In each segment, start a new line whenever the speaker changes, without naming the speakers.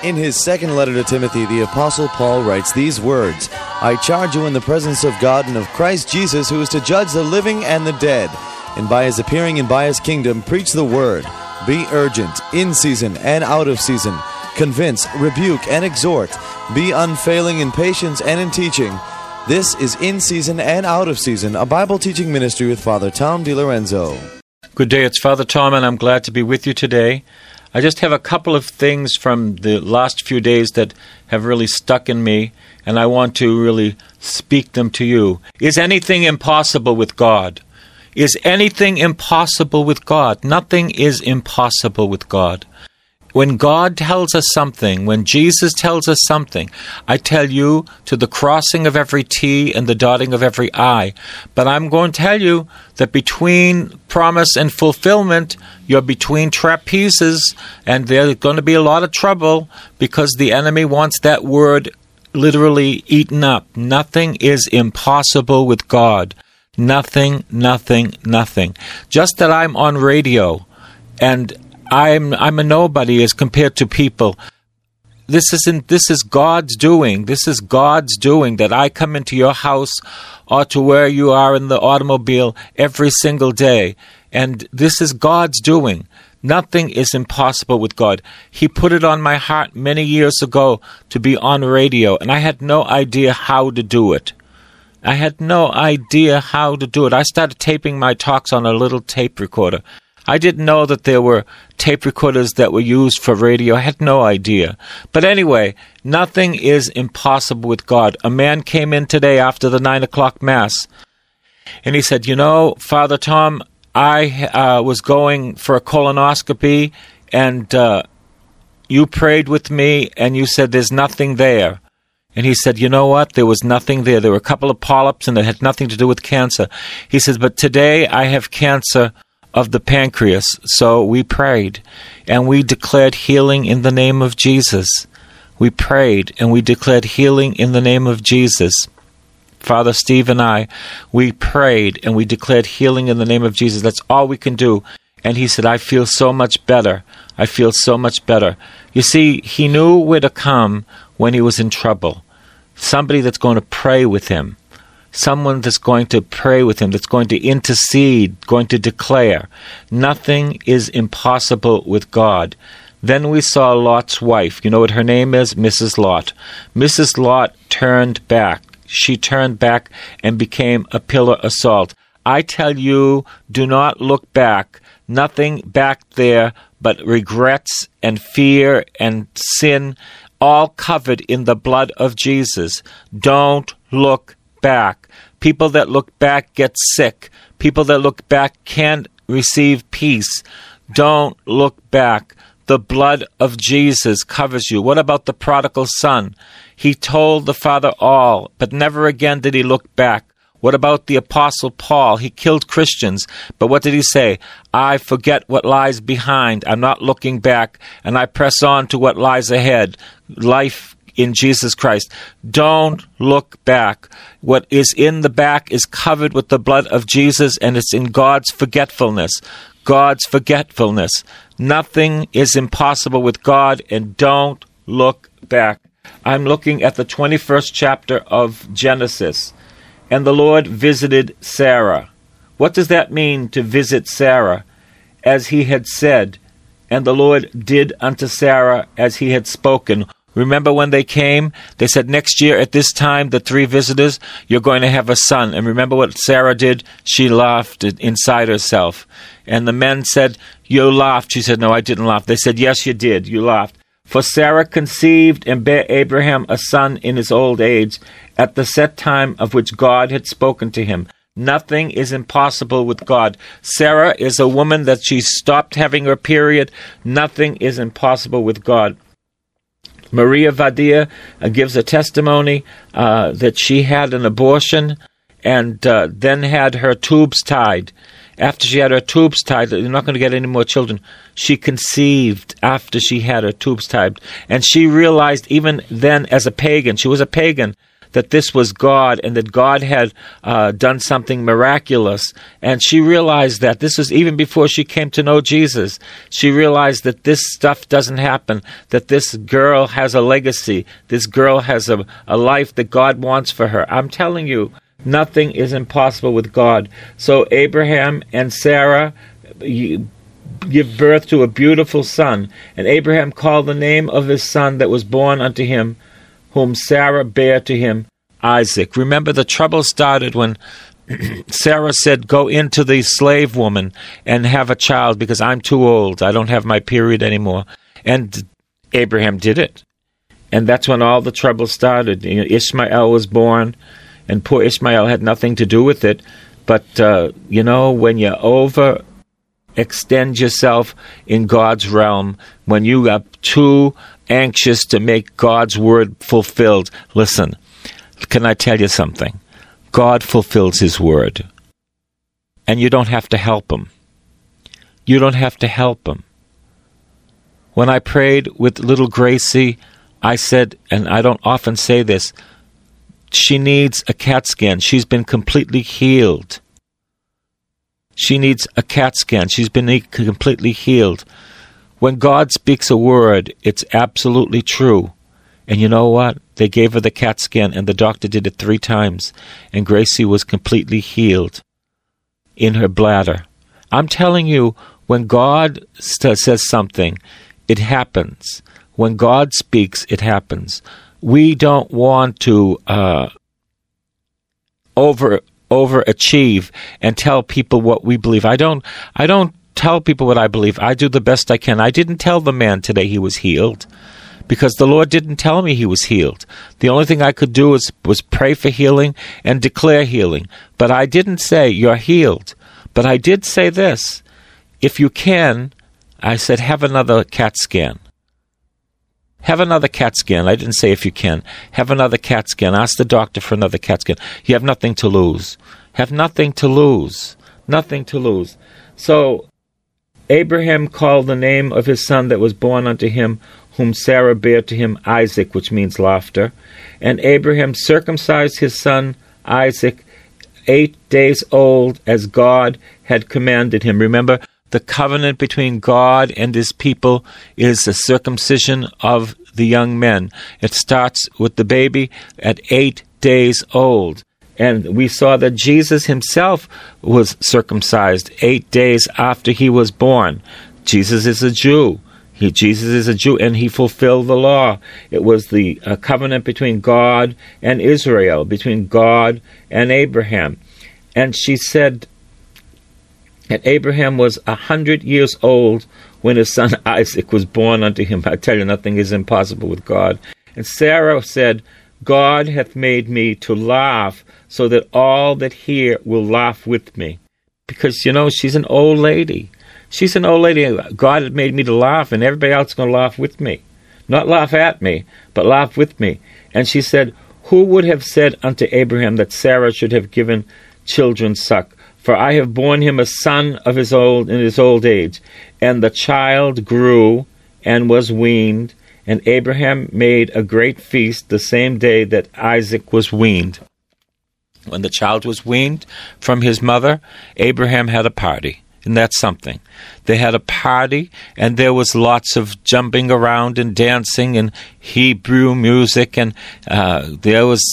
In his second letter to Timothy, the Apostle Paul writes these words, I charge you in the presence of God and of Christ Jesus, who is to judge the living and the dead, and by his appearing and by his kingdom, preach the word. Be urgent, in season and out of season. Convince, rebuke, and exhort. Be unfailing in patience and in teaching. This is In Season and Out of Season, a Bible teaching ministry with Father Tom DiLorenzo.
Good day, it's Father Tom, and I'm glad to be with you today. I just have a couple of things from the last few days that have really stuck in me, and I want to really speak them to you. Is anything impossible with God? Is anything impossible with God? Nothing is impossible with God. When God tells us something, when Jesus tells us something, I tell you to the crossing of every T and the dotting of every I. But I'm going to tell you that between promise and fulfillment, you're between trapezes, and there's going to be a lot of trouble because the enemy wants that word literally eaten up. Nothing is impossible with God. Nothing, nothing, nothing. Just that I'm on radio, and I'm a nobody as compared to people. This is God's doing. This is God's doing that I come into your house or to where you are in the automobile every single day. And this is God's doing. Nothing is impossible with God. He put it on my heart many years ago to be on radio, and I had no idea how to do it. I had no idea how to do it. I started taping my talks on a little tape recorder. I didn't know that there were tape recorders that were used for radio. I had no idea. But anyway, nothing is impossible with God. A man came in today after the 9 o'clock Mass, and he said, you know, Father Tom, I was going for a colonoscopy, and you prayed with me, and you said there's nothing there. And he said, you know what? There was nothing there. There were a couple of polyps, and it had nothing to do with cancer. He says, but today I have cancer of the pancreas. So we prayed, and we declared healing in the name of Jesus. We prayed, and we declared healing in the name of Jesus. Father Steve and I, we prayed, and we declared healing in the name of Jesus. That's all we can do. And he said, I feel so much better. I feel so much better. You see, he knew where to come when he was in trouble. Somebody that's going to pray with him. Someone that's going to pray with him, that's going to intercede, going to declare. Nothing is impossible with God. Then we saw Lot's wife. You know what her name is? Mrs. Lot. Mrs. Lot turned back. She turned back and became a pillar of salt. I tell you, do not look back. Nothing back there but regrets and fear and sin, all covered in the blood of Jesus. Don't look back. People that look back get sick. People that look back can't receive peace. Don't look back. The blood of Jesus covers you. What about the prodigal son? He told the father all, but never again did he look back. What about the Apostle Paul? He killed Christians, but what did he say? I forget what lies behind. I'm not looking back, and I press on to what lies ahead. Life in Jesus Christ. Don't look back. What is in the back is covered with the blood of Jesus, and it's in God's forgetfulness. God's forgetfulness. Nothing is impossible with God, and don't look back. I'm looking at the 21st chapter of Genesis. And the Lord visited Sarah. What does that mean, to visit Sarah? As he had said, and the Lord did unto Sarah as he had spoken. Remember when they came? They said, next year at this time, the three visitors, you're going to have a son. And remember what Sarah did? She laughed inside herself. And the men said, you laughed. She said, no, I didn't laugh. They said, yes, you did. You laughed. For Sarah conceived and bare Abraham a son in his old age, at the set time of which God had spoken to him. Nothing is impossible with God. Sarah is a woman that she stopped having her period. Nothing is impossible with God. Maria Vadia gives a testimony that she had an abortion and then had her tubes tied. After she had her tubes tied, you're not going to get any more children. She conceived after she had her tubes tied. And she realized even then as a pagan, she was a pagan, that this was God and that God had done something miraculous. And she realized that. This was even before she came to know Jesus. She realized that this stuff doesn't happen, that this girl has a legacy. This girl has a life that God wants for her. I'm telling you, nothing is impossible with God. So Abraham and Sarah give birth to a beautiful son. And Abraham called the name of his son that was born unto him, whom Sarah bare to him, Isaac. Remember, the trouble started when Sarah said, go into the slave woman and have a child because I'm too old. I don't have my period anymore. And Abraham did it. And that's when all the trouble started. Ishmael was born, and poor Ishmael had nothing to do with it. But, when you extend yourself in God's realm, when you are too anxious to make God's word fulfilled, listen, can I tell you something? God fulfills his word. And you don't have to help him. You don't have to help him. When I prayed with little Gracie, I said, and I don't often say this, she needs a CAT scan. She's been completely healed. She needs a CAT scan. She's been completely healed. When God speaks a word, it's absolutely true. And you know what? They gave her the CAT scan, and the doctor did it 3 times, and Gracie was completely healed in her bladder. I'm telling you, when God says something, it happens. When God speaks, it happens. We don't want to overachieve and tell people what we believe. I don't tell people what I believe. I do the best I can. I didn't tell the man today he was healed because the Lord didn't tell me he was healed. The only thing I could do was pray for healing and declare healing. But I didn't say, you're healed. But I did say this. If you can, I said, have another CAT scan. Have another CAT scan. I didn't say if you can. Have another CAT scan. Ask the doctor for another CAT scan. You have nothing to lose. Have nothing to lose. Nothing to lose. So Abraham called the name of his son that was born unto him, whom Sarah bare to him, Isaac, which means laughter. And Abraham circumcised his son Isaac 8 days old, as God had commanded him. Remember, the covenant between God and his people is the circumcision of the young men. It starts with the baby at 8 days old. And we saw that Jesus himself was circumcised 8 days after he was born. Jesus is a Jew. Jesus is a Jew, and he fulfilled the law. It was the covenant between God and Israel, between God and Abraham. And she said, and Abraham was 100 years old when his son Isaac was born unto him. I tell you, nothing is impossible with God. And Sarah said, God hath made me to laugh, so that all that hear will laugh with me. Because, she's an old lady. She's an old lady. God had made me to laugh, and everybody else is going to laugh with me. Not laugh at me, but laugh with me. And she said, who would have said unto Abraham that Sarah should have given children suck? For I have borne him a son in his old age. And the child grew and was weaned, and Abraham made a great feast the same day that Isaac was weaned. When the child was weaned from his mother, Abraham had a party. And that's something. They had a party, and there was lots of jumping around and dancing and Hebrew music, and there was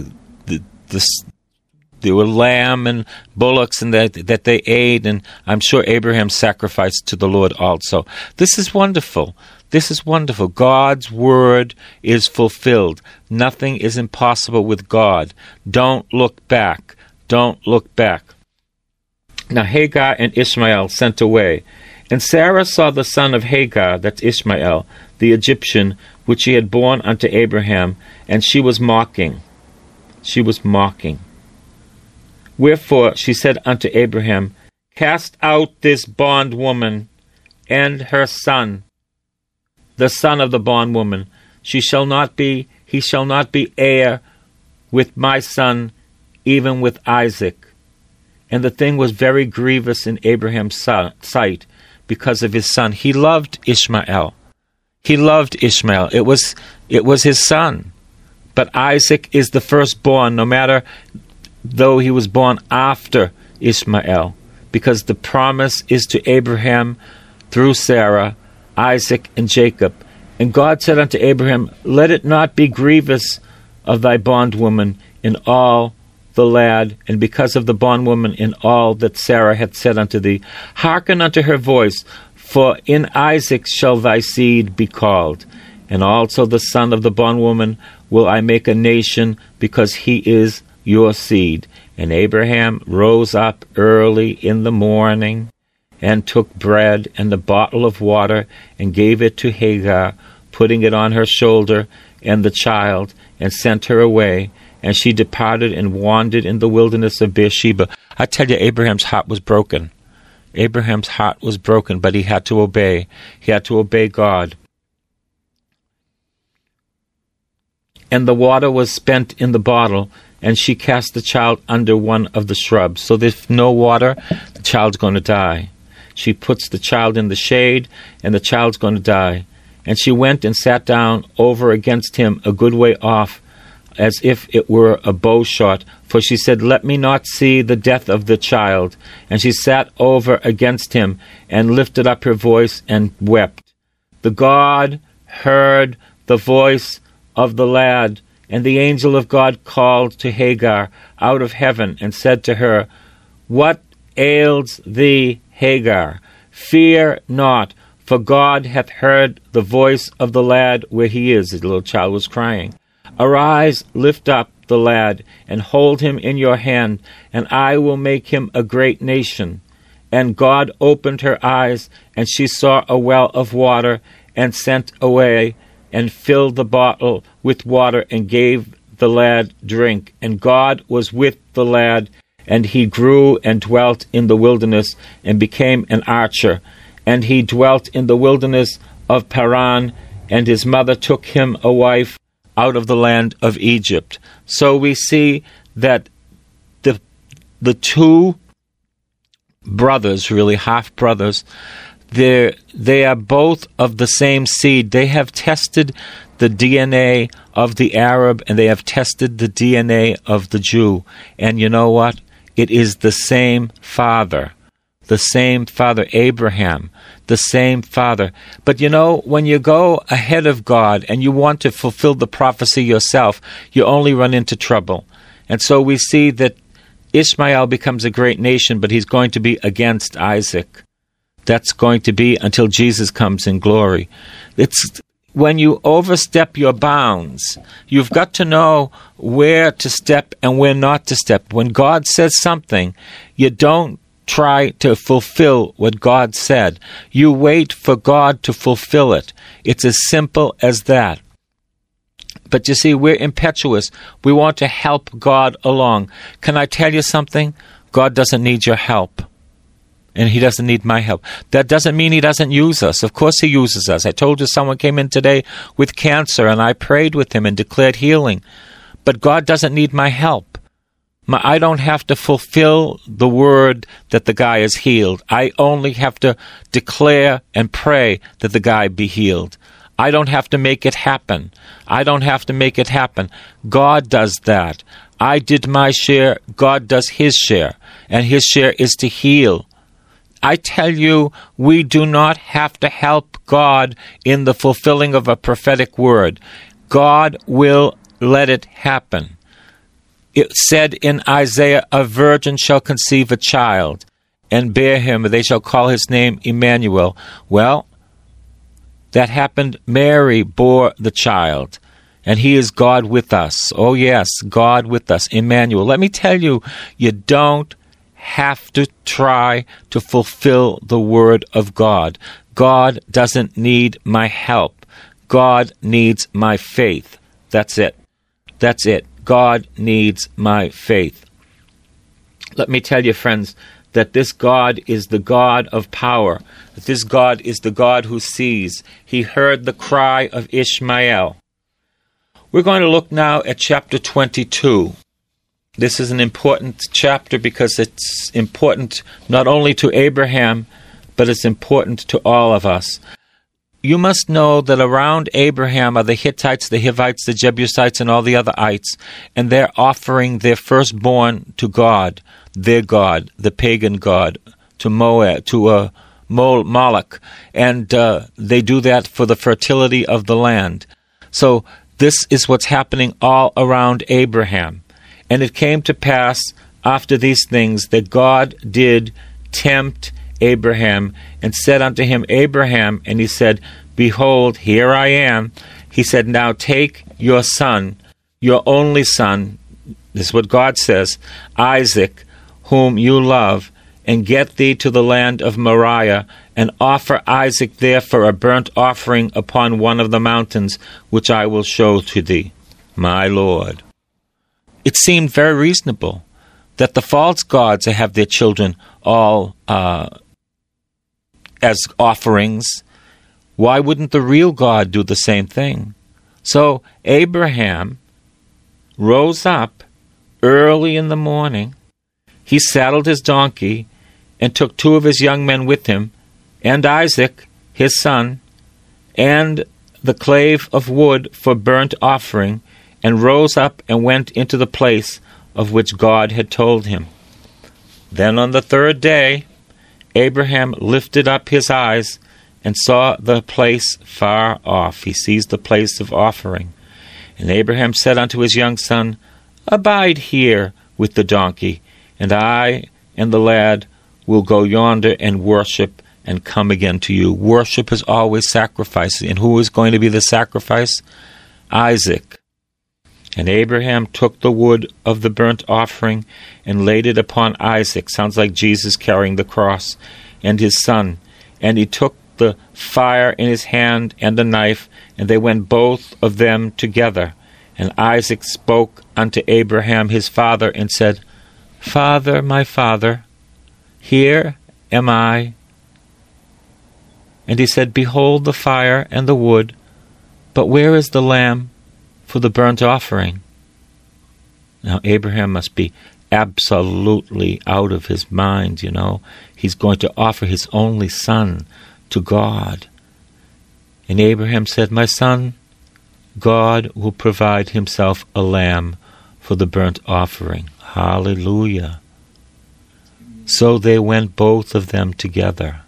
there were lamb and bullocks and that they ate, and I'm sure Abraham sacrificed to the Lord also. This is wonderful. This is wonderful. God's word is fulfilled. Nothing is impossible with God. Don't look back. Don't look back. Now Hagar and Ishmael sent away. And Sarah saw the son of Hagar, that's Ishmael, the Egyptian, which she had borne unto Abraham, and she was mocking. She was mocking. Wherefore she said unto Abraham, cast out this bondwoman and her son, the son of the bondwoman. He shall not be heir with my son, even with Isaac. And the thing was very grievous in Abraham's sight because of his son. He loved Ishmael. He loved Ishmael. It was his son. But Isaac is the firstborn, no matter though he was born after Ishmael, because the promise is to Abraham through Sarah, Isaac, and Jacob. And God said unto Abraham, Let it not be grievous of thy bondwoman in all the lad, and because of the bondwoman in all that Sarah hath said unto thee. Hearken unto her voice, for in Isaac shall thy seed be called. And also the son of the bondwoman will I make a nation, because he is your seed. And Abraham rose up early in the morning, and took bread and the bottle of water, and gave it to Hagar, putting it on her shoulder, and the child, and sent her away. And she departed and wandered in the wilderness of Beersheba. I tell you, Abraham's heart was broken. Abraham's heart was broken, but he had to obey. He had to obey God. And the water was spent in the bottle, and she cast the child under one of the shrubs. So there's no water, the child's going to die. She puts the child in the shade, and the child's going to die. And she went and sat down over against him a good way off, as if it were a bow shot, for she said, Let me not see the death of the child. And she sat over against him, and lifted up her voice, and wept. The God heard the voice of the lad, and the angel of God called to Hagar out of heaven, and said to her, What ails thee, Hagar? Fear not, for God hath heard the voice of the lad where he is. The little child was crying. Arise, lift up the lad, and hold him in your hand, and I will make him a great nation. And God opened her eyes, and she saw a well of water, and sent away, and filled the bottle with water, and gave the lad drink. And God was with the lad, and he grew and dwelt in the wilderness, and became an archer. And he dwelt in the wilderness of Paran, and his mother took him a wife out of the land of Egypt. So we see that the two brothers, really half-brothers, they are both of the same seed. They have tested the DNA of the Arab, and they have tested the DNA of the Jew. And you know what? It is the same father. The same father, Abraham, the same father. But you know, when you go ahead of God and you want to fulfill the prophecy yourself, you only run into trouble. And so we see that Ishmael becomes a great nation, but he's going to be against Isaac. That's going to be until Jesus comes in glory. It's when you overstep your bounds, you've got to know where to step and where not to step. When God says something, you don't try to fulfill what God said. You wait for God to fulfill it. It's as simple as that. But you see, we're impetuous. We want to help God along. Can I tell you something? God doesn't need your help. And he doesn't need my help. That doesn't mean he doesn't use us. Of course he uses us. I told you someone came in today with cancer, and I prayed with him and declared healing. But God doesn't need my help. I don't have to fulfill the word that the guy is healed. I only have to declare and pray that the guy be healed. I don't have to make it happen. I don't have to make it happen. God does that. I did my share. God does his share. And his share is to heal. I tell you, we do not have to help God in the fulfilling of a prophetic word. God will let it happen. It said in Isaiah, a virgin shall conceive a child and bear him, and they shall call his name Emmanuel. Well, that happened. Mary bore the child, and he is God with us. Oh yes, God with us, Emmanuel. Let me tell you, you don't have to try to fulfill the word of God. God doesn't need my help. God needs my faith. That's it. That's it. God needs my faith. Let me tell you, friends, that this God is the God of power. That this God is the God who sees. He heard the cry of Ishmael. We're going to look now at chapter 22. This is an important chapter because it's important not only to Abraham, but it's important to all of us. you must know that around Abraham are the Hittites, the Hivites, the Jebusites, and all the other ites, and they're offering their firstborn to God, their God, the pagan god, to Moab, to Moloch, and they do that for the fertility of the land. So this is what's happening all around Abraham. And it came to pass after these things that God did tempt Abraham, and said unto him, Abraham, and he said, Behold, here I am. He said, Now take your son, your only son, this is what God says, Isaac, whom you love, and get thee to the land of Moriah, and offer Isaac there for a burnt offering upon one of the mountains, which I will show to thee, my Lord. It seemed very reasonable that the false gods have their children all as offerings. Why wouldn't the real God do the same thing? So Abraham rose up early in the morning. He saddled his donkey and took 2 of his young men with him, and Isaac, his son, and the clave of wood for burnt offering, and rose up and went into the place of which God had told him. Then on the 3rd day, Abraham lifted up his eyes and saw the place far off. He sees the place of offering. And Abraham said unto his young son, Abide here with the donkey, and I and the lad will go yonder and worship and come again to you. Worship is always sacrifice. And who is going to be the sacrifice? Isaac. And Abraham took the wood of the burnt offering and laid it upon Isaac. Sounds like Jesus carrying the cross, and his son. And he took the fire in his hand and the knife, and they went both of them together. And Isaac spoke unto Abraham his father, and said, Father, my father, here am I. And he said, Behold the fire and the wood, but where is the lamb for the burnt offering? Now Abraham must be absolutely out of his mind, you know. He's going to offer his only son to God. And Abraham said, My son, God will provide himself a lamb for the burnt offering. Hallelujah. So they went both of them together.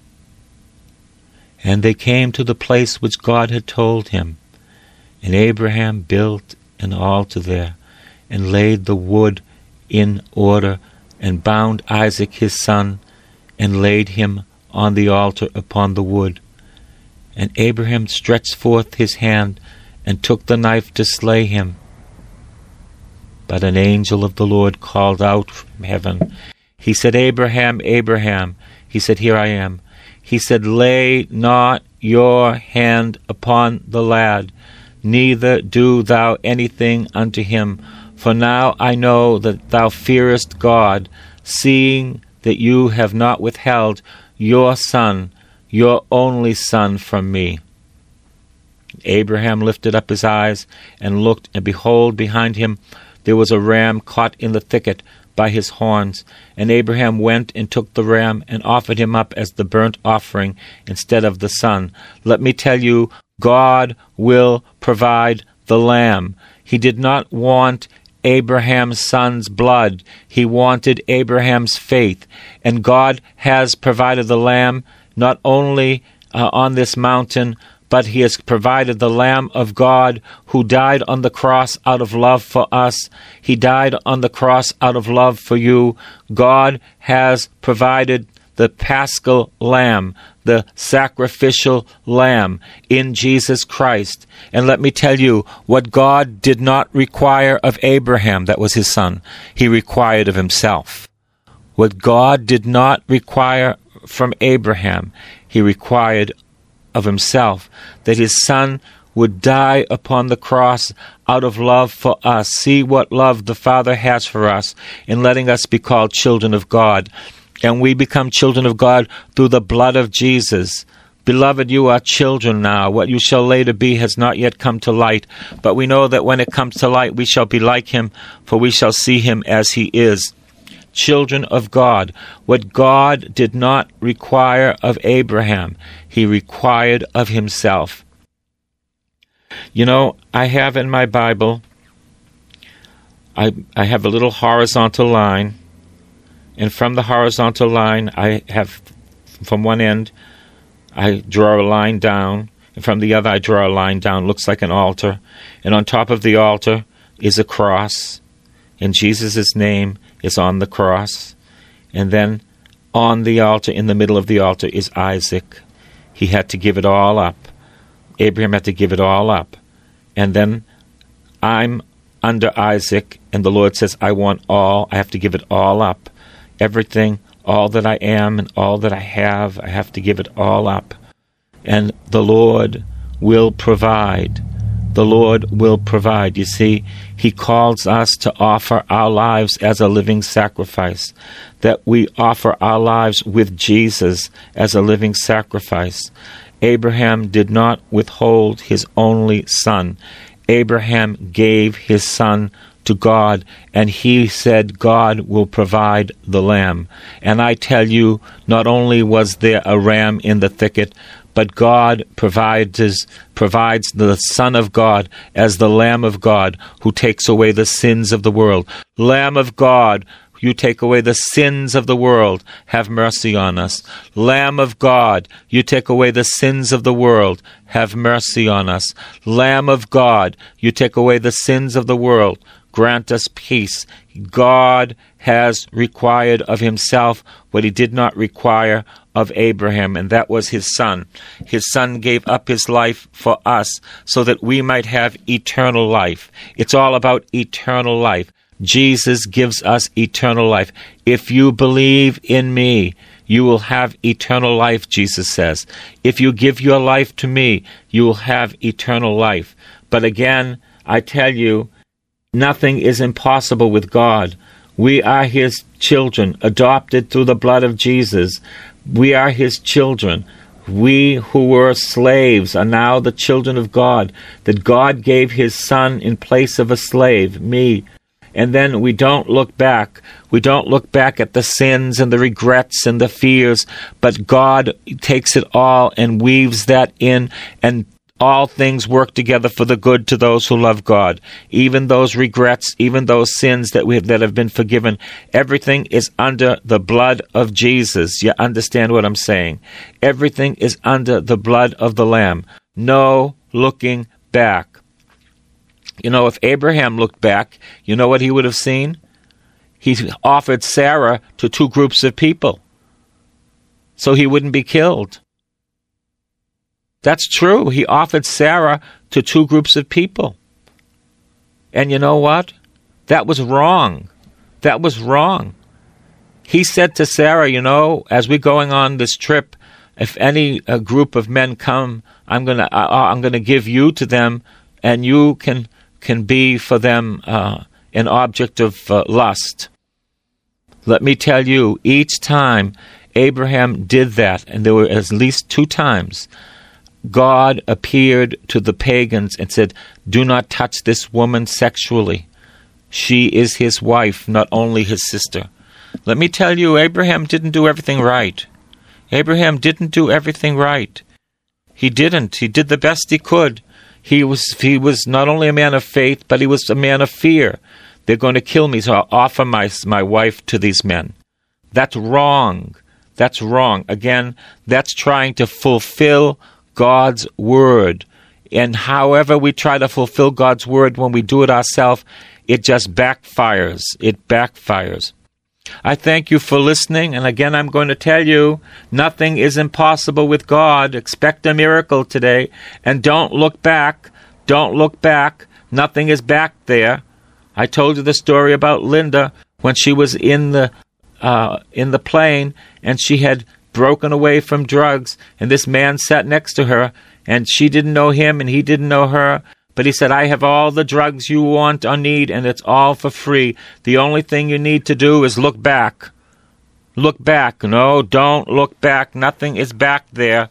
And they came to the place which God had told him. And Abraham built an altar there, and laid the wood in order, and bound Isaac his son, and laid him on the altar upon the wood. And Abraham stretched forth his hand, and took the knife to slay him. But an angel of the Lord called out from heaven. He said, Abraham, Abraham. He said, Here I am. He said, Lay not your hand upon the lad, neither do thou anything unto him. For now I know that thou fearest God, seeing that you have not withheld your son, your only son, from me. Abraham lifted up his eyes and looked, and behold, behind him there was a ram caught in the thicket by his horns. And Abraham went and took the ram and offered him up as the burnt offering instead of the son. Let me tell you, God will provide the lamb. He did not want Abraham's son's blood. He wanted Abraham's faith. And God has provided the lamb not only on this mountain, but he has provided the Lamb of God who died on the cross out of love for us. He died on the cross out of love for you. God has provided the Paschal Lamb, the sacrificial Lamb in Jesus Christ. And let me tell you, what God did not require of Abraham, that was his son, he required of himself. What God did not require from Abraham, he required of himself, that his son would die upon the cross out of love for us. See what love the Father has for us in letting us be called children of God. And we become children of God through the blood of Jesus. Beloved, you are children now. What you shall later be has not yet come to light. But we know that when it comes to light, we shall be like him, for we shall see him as he is. children of God. What God did not require of Abraham, he required of himself. You know, I have in my Bible, I have a little horizontal line, and from the horizontal line, I have, from one end, I draw a line down, and from the other, I draw a line down. Looks like an altar. And on top of the altar is a cross, and Jesus' name is on the cross. And then on the altar, in the middle of the altar, is Isaac. He had to give it all up. Abraham had to give it all up. And then I'm under Isaac, and the Lord says, I have to give it all up. Everything, all that I am and all that I have to give it all up. And the Lord will provide. The Lord will provide. You see, He calls us to offer our lives as a living sacrifice, that we offer our lives with Jesus as a living sacrifice. Abraham did not withhold his only son. Abraham gave his son to God, and he said God will provide the lamb. And I tell you, not only was there a ram in the thicket, but God provides the Son of God as the Lamb of God who takes away the sins of the world. Lamb of God, you take away the sins of the world, have mercy on us. Lamb of God, you take away the sins of the world, have mercy on us. Lamb of God, you take away the sins of the world, grant us peace. God has required of himself what he did not require of Abraham, and that was his son. His son gave up his life for us so that we might have eternal life. It's all about eternal life. Jesus gives us eternal life. If you believe in me, you will have eternal life, Jesus says. If you give your life to me, you will have eternal life. But again, I tell you, nothing is impossible with God. We are his children, adopted through the blood of Jesus. We are his children. We who were slaves are now the children of God, that God gave his son in place of a slave, me. And then we don't look back. We don't look back at the sins and the regrets and the fears, but God takes it all and weaves that in, and all things work together for the good to those who love God. Even those regrets, even those sins that have been forgiven, everything is under the blood of Jesus. You understand what I'm saying? Everything is under the blood of the Lamb. No looking back. You know, if Abraham looked back, you know what he would have seen? He offered Sarah to two groups of people so he wouldn't be killed. That's true. He offered Sarah to two groups of people. And you know what? That was wrong. That was wrong. He said to Sarah, you know, as we're going on this trip, if any group of men come, I'm gonna give you to them, and you can be for them an object of lust. Let me tell you, each time Abraham did that, and there were at least 2 times, God appeared to the pagans and said, do not touch this woman sexually. She is his wife, not only his sister. Let me tell you, Abraham didn't do everything right. Abraham didn't do everything right. He didn't. He did the best he could. He was not only a man of faith, but he was a man of fear. They're going to kill me, so I'll offer my wife to these men. That's wrong. That's wrong. Again, that's trying to fulfill God's word. And however we try to fulfill God's word, when we do it ourselves, it just backfires. It backfires. I thank you for listening, and again I'm going to tell you, nothing is impossible with God. Expect a miracle today, and don't look back. Don't look back. Nothing is back there. I told you the story about Linda when she was in the plane, and she had broken away from drugs, and this man sat next to her, and she didn't know him, and he didn't know her. But he said, I have all the drugs you want or need, and it's all for free. The only thing you need to do is look back. Look back. No, don't look back. Nothing is back there.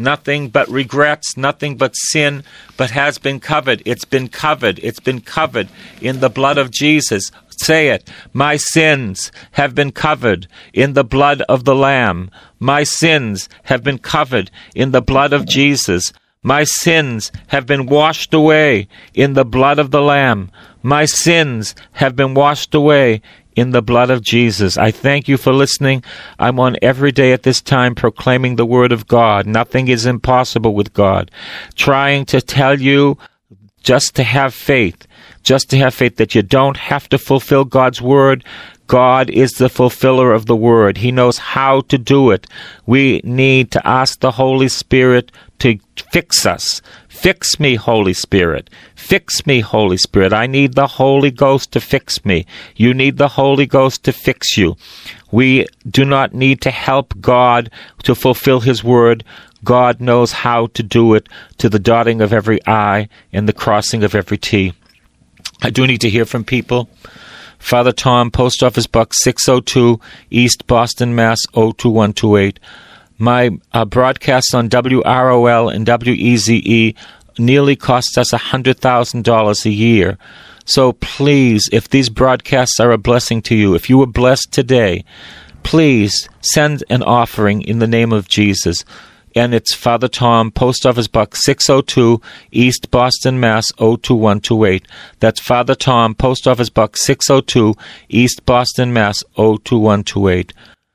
nothing but regrets, nothing but sin, but has been covered. It's been covered. It's been covered in the blood of Jesus. Say it. My sins have been covered in the blood of the Lamb. My sins have been covered in the blood of Jesus. My sins have been washed away in the blood of the Lamb. My sins have been washed away in the blood of Jesus. I thank you for listening. I'm on every day at this time proclaiming the Word of God. Nothing is impossible with God. Trying to tell you just to have faith that you don't have to fulfill God's Word. God is the fulfiller of the Word. He knows how to do it. We need to ask the Holy Spirit to fix us. Fix me, Holy Spirit. Fix me, Holy Spirit. I need the Holy Ghost to fix me. You need the Holy Ghost to fix you. We do not need to help God to fulfill His Word. God knows how to do it, to the dotting of every I and the crossing of every T. I do need to hear from people. Father Tom, Post Office Box 602, East Boston, Mass. 02128. My broadcasts on WROL and WEZE nearly cost us $100,000 a year. So please, if these broadcasts are a blessing to you, if you were blessed today, please send an offering in the name of Jesus. And it's Father Tom, Post Office Box 602, East Boston, Mass. 02128. That's Father Tom, Post Office Box 602, East Boston, Mass. 02128.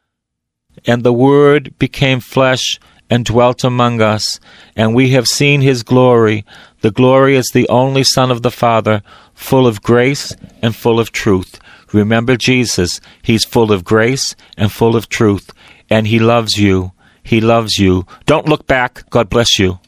And the Word became flesh and dwelt among us, and we have seen His glory. The glory is the only Son of the Father, full of grace and full of truth. Remember Jesus. He's full of grace and full of truth, and He loves you. He loves you. Don't look back. God bless you.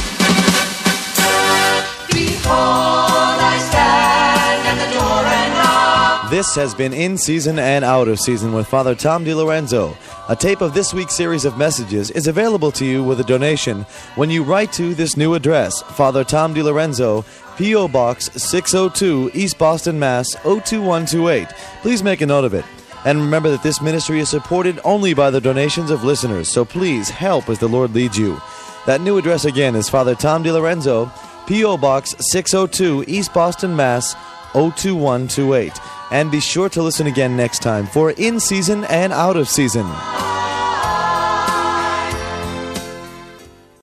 Behold, I stand at the door and knock.
This has been In Season and Out of Season with Father Tom DiLorenzo. A tape of this week's series of messages is available to you with a donation when you write to this new address, Father Tom DiLorenzo, P.O. Box 602, East Boston, Mass. 02128. Please make a note of it. And remember that this ministry is supported only by the donations of listeners, so please help as the Lord leads you. That new address again is Father Tom DiLorenzo, P.O. Box 602, East Boston, Mass. 02128. And be sure to listen again next time for In Season and Out of Season.